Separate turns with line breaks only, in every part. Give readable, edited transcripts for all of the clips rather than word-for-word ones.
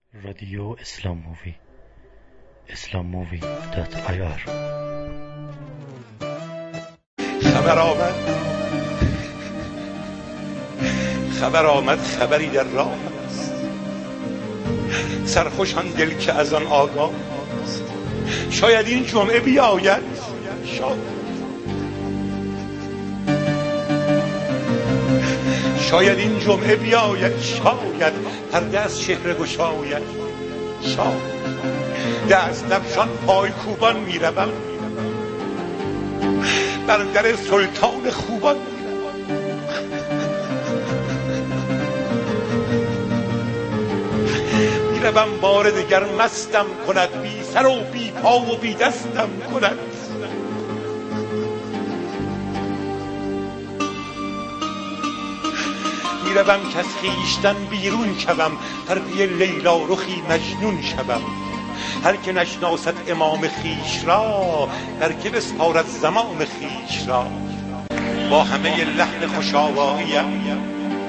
رادیو اسلام مووی islammovie.ir
خبر آمد خبری در راه است، سرخوشان دل که از آن آگاه است. شاید این جمعه بیاید، شاید این جمعه بیاید، شاید پرده از چهره گشاید، شاید دست نفشان پای کوبان میروم، بر در سلطان خوبان میروم. بار دگر مستم کند، بی سر و بی پا و بی دستم کند. میروم که از خویشتن بیرون شوم، در پی لیلا رخی مجنون شوم. هر که نشناسد امام خویش را، در که بسپارد زمان خویش را. با همه لحن خوشآواییم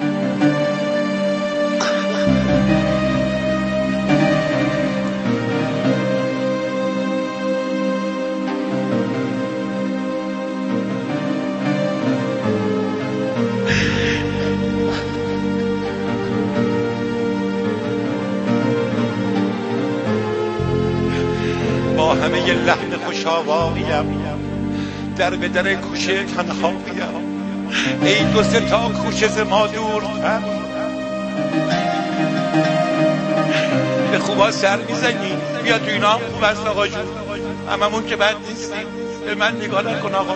همه لحن خوشآواییم در به در کوچه تنهاییم. ای دو سه تا کوچه ز ما دورتر، به خوبا سر میزنی. بیا تو اینا هم خوب است آقا جون، هممون که بد نیستیم. به من نگاه نکن آقا.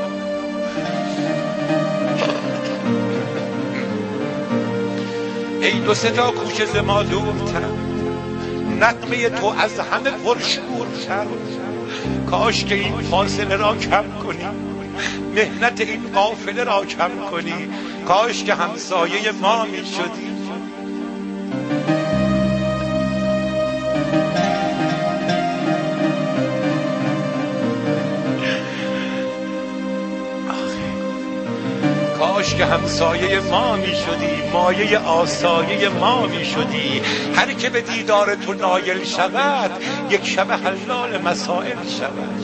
ای دو سه تا کوچه ز ما دورتر، نغمه تو از همه پرشورتر. کاش که این فاصله را کم کنی، مهنت این قافله را کم کنی. کاش که همسایه ما می شدی. کاش که همسایه ما می شدی، مایه آسایه ما می شدی. هر که به دیدار تو نایل شود، یک شب حلال مسائل شود.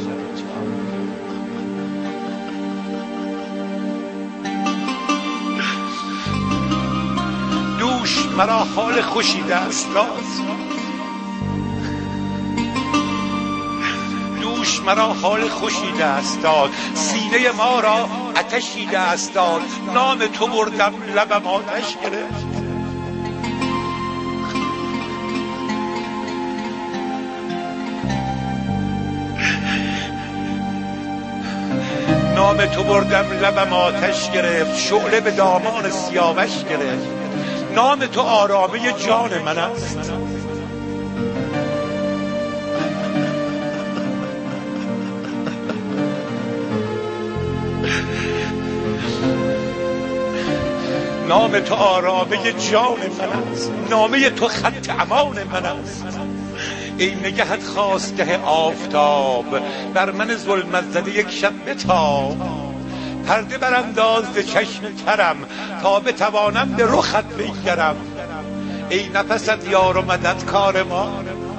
دوش مرا حال خوشی دست داد، دوش مرا حال خوشی دست داد. سینه ما را آتشی دست داد. نام تو بردم لبم آتش گرفت. نام تو بردم لبم آتش گرفت، شعله به دامان سیاوش گرفت. نام تو آرامه جان من است. نام تو آرامه جان من است، نامه تو خط امان من است. ای نگهت خواستگه آفتاب، بر من ظلمت زده یک شب بتاب. پرده برانداز ز چشم ترم، تا بتوانم به رخت بنگرم. ای نفست یار و مدد کار ما،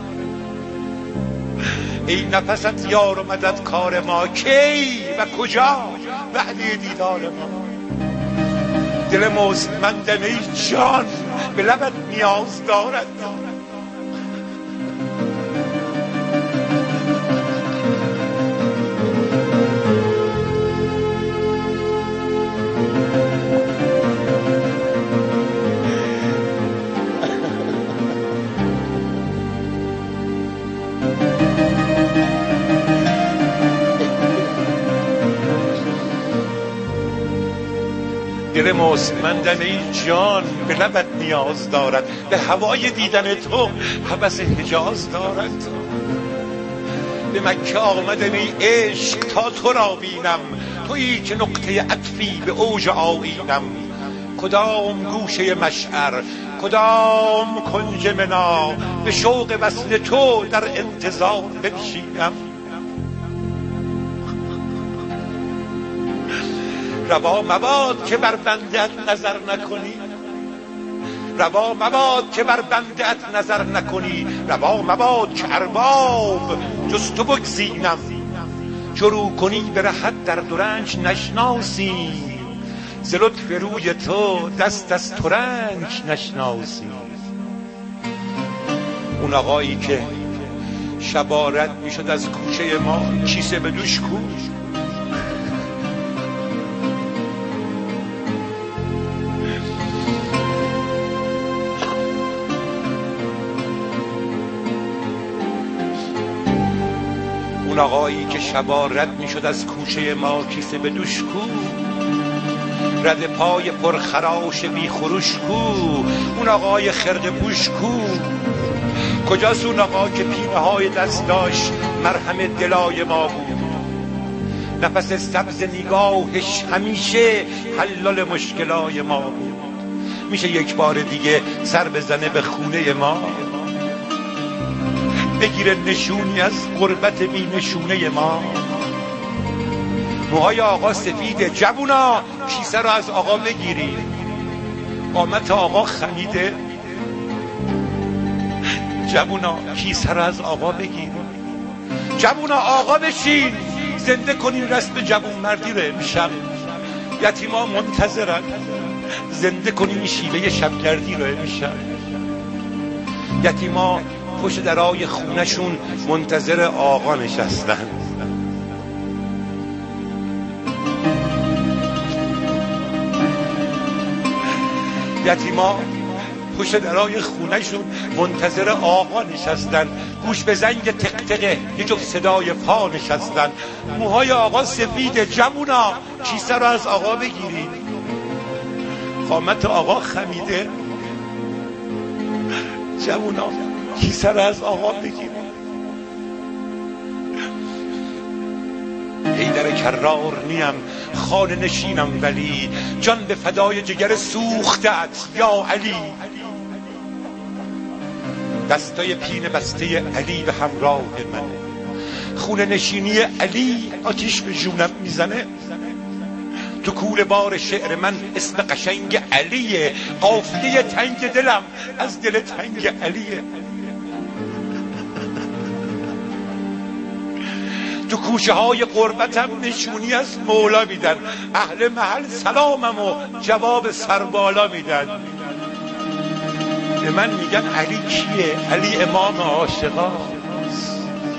ای نفست یار و مدد کار ما. کی و کجا وعده دیدار ما؟ دل مستمندم ای جان، به لبت نیاز دارد. دل مستمندم ای جان، به لبت نیاز دارد. به هوای دیدن تو هوس حجاز دارد. به مکه آمدم ای عشق تا تو را بینم، تویی که نقطه عطفی به اوج آیینم. کدام گوشه مشعر، کدام کنج منا، به شوق وصل تو در انتظار بنشینم. روا مباد که بر بندت نظر نکنی، روا مباد که بر بنده ات نظر نکنی، روا مباد که ارباب جز تو بگزینم، شروع کنی به رهت در درنج نشناسیم، ز لطف روی تو دست از ترنج نشناسیم. اون آقایی که شبا رد میشد از کوچه ما، کیسه به دوش کو، اون آقایی که شبا رد میشد از کوچه ما، کیسه به دوش کو، رد پای پرخراش بی خروش کو، اون آقای خرقه پوش کو، کجاست اون آقا که پینه های دست داشت مرهم دلای ما بود، نفس سبز نگاهش همیشه حلال مشکلای ما بود. میشه یک بار دیگه سر بزنه به خونه ما، بگیره نشونی از غربت بی نشونه ما. موهای آقا سفیده، جوونا کیسه رو از آقا بگیری، قامت آقا خمیده، جوونا کیسه رو از آقا بگیر، جوونا آقا بشین، زنده کنین رسم جوون مردی رو امشب، یتیما منتظرن، زنده کنین شیوه شبگردی رو امشب. یتیما پشت درای خونشون منتظر آقا نشستن، یتیما پشت درای خونهشون منتظر آقا نشستن، گوش به زنگ تقتقه یه جفت صدای پا نشستن. موهای آقا سفیده، جوونا کیسه رو از آقا بگیرید، قامت آقا خمیده، جوونا کیسه رو از آقا بگیرید. حیدر کرار نیم خانه نشینم ولی، جان به فدای جگر سوختت یا علی. دستای پینه بسته علی به همراه منه، خونه نشینی علی آتیش به جونم میزنه. تو کوله بار شعر من اسم قشنگ علیه، قافیه تنگ دلم از دل تنگ علیه. تو کوچه های قربتم نشونی از مولا میدن، اهل محل سلامم و جواب سربالا میدن. به من میگن علی کیه؟ علی امام عاشقاست.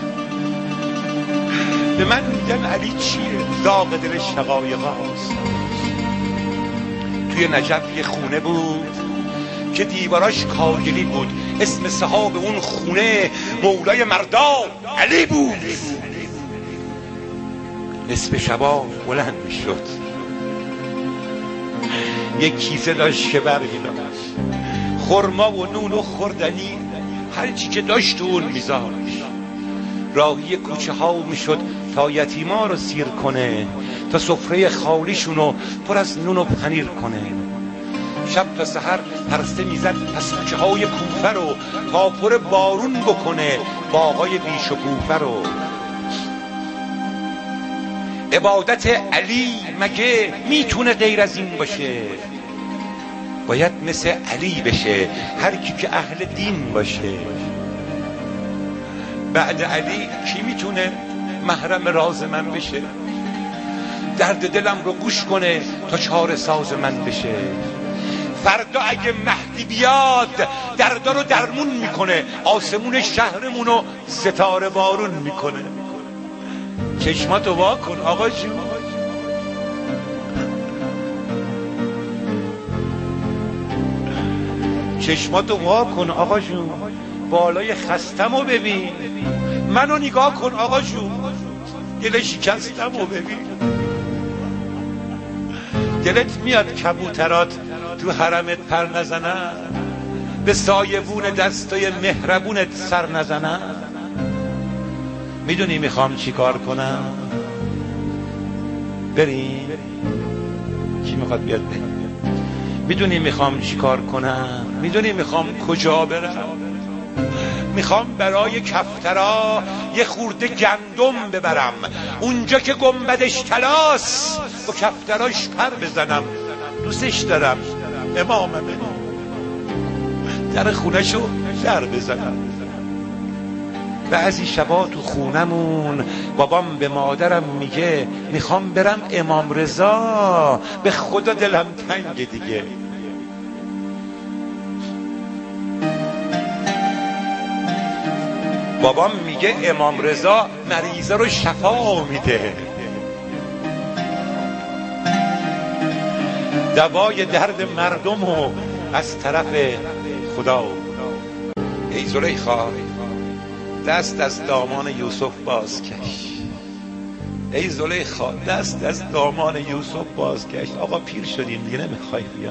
به من میگن علی چیه؟ داغ دل شقایقاست. توی نجف یه خونه بود که دیواراش کاگلی بود، اسم صاحب اون خونه مولای مردان علی بود. نصف شبا بلند میشد، یک کیسه داشت که برمی‌داشت، خرما و نون و خوردنی هر چی که داشت تو اون میذاشت. راهی کوچه ها میشد تا یتیما رو سیر کنه، تا سفره خالیشونو پر از نون و پنیر کنه. شب تا سحر پرسته میزد پس کوچه های کوفه رو تا پر بارون بکنه باغای بیش و کوفه رو. عبادت علی مگه میتونه غیر از این باشه؟ باید مثل علی بشه هر کی که اهل دین باشه. بعد علی کی میتونه محرم راز من بشه؟ درد دلم رو گوش کنه تا چاره ساز من بشه. فردا اگه مهدی بیاد دردا رو درمون میکنه، آسمون شهرمونو ستاره بارون میکنه. چشماتو وا کن آقا جون، چشماتو وا کن آقا جون، بالای خستمو ببین، منو نگاه کن آقا جون، دل شکستمو ببین. دلت میاد کبوترات تو حرمت پر نزنن، به سایبون دستای مهربونت سر نزنن؟ میدونی میخوام چی کار کنم؟ بریم؟ کی میخواد بیاد بریم؟ میدونی میخوام چی کار کنم؟ میدونی میخوام کجا برم؟ میخوام برای کفترا یه خورده گندم ببرم، اونجا که گنبدش طلاست با کفتراش پر بزنم. دوستش دارم، اماممه. در خونه‌شو در بزنم. بعضی شبا تو خونمون بابام به مادرم میگه میخوام برم امام رضا، به خدا دلم تنگ دیگه. بابام میگه امام رضا مریضه رو شفا میده، دوای درد مردمو از طرف خدا. ای زلیخا دست از دامان یوسف بازکش، ای زلیخا دست از دامان یوسف بازکش. آقا پیر شدیم دیگه نمیخوای بیا.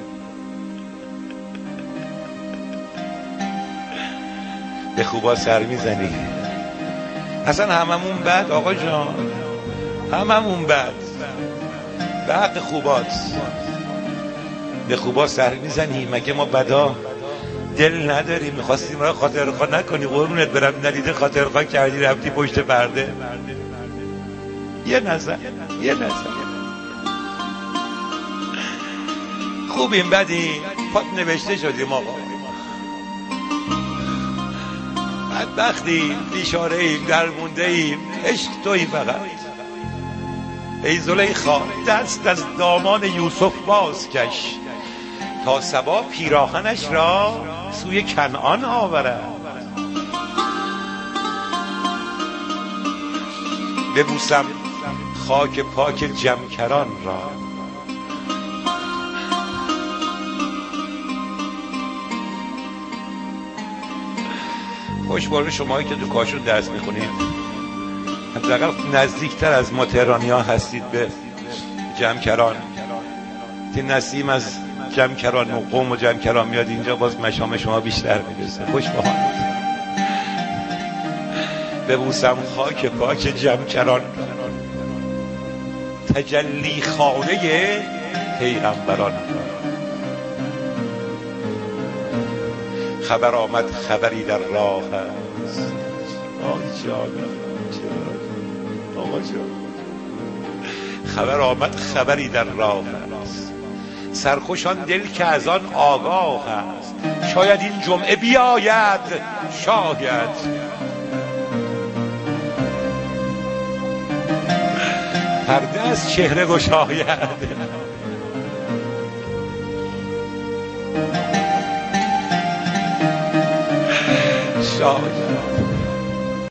به خوبا سر میزنی اصلا هممون بد آقا جان، هممون بد. بعد خوبات به خوبا سر میزنی، مگه ما بدا دل نداریم؟ میخواستیم را خاطرخواه نکنی قربونت برم، ندیده خاطرخواه کردی رفتی پشت پرده. یه نظر خوبیم بدیم پات نوشته شدیم آقا، بدبختیم بیچاره ایم درمونده ایم، عشق تویی فقط. ای زلیخا دست از دامان یوسف بازکش، تا صبا پیراهنش را سوی کنعان آورد. ببوسم خاک پاک جمکران را، خوشبال شمایی که تو کاشون درس میخونید، حداقل نزدیکتر از ما تهرانی‌ها هستید به جمکران. تی نسیم از جمکران و قوم و جمکران میاد اینجا، باز مشام شما بیشتر میرسه. خوشبال ببوسم خاک پاک جمکران، تجلی خانه پیغمبران. خبر آمد خبری در راه است، آی جانم آقا جان. خبر آمد خبری در راه است، سرخوشان دل که از آن آگاه است. شاید این جمعه بیاید، شاید پرده از چهره گشاید. شاید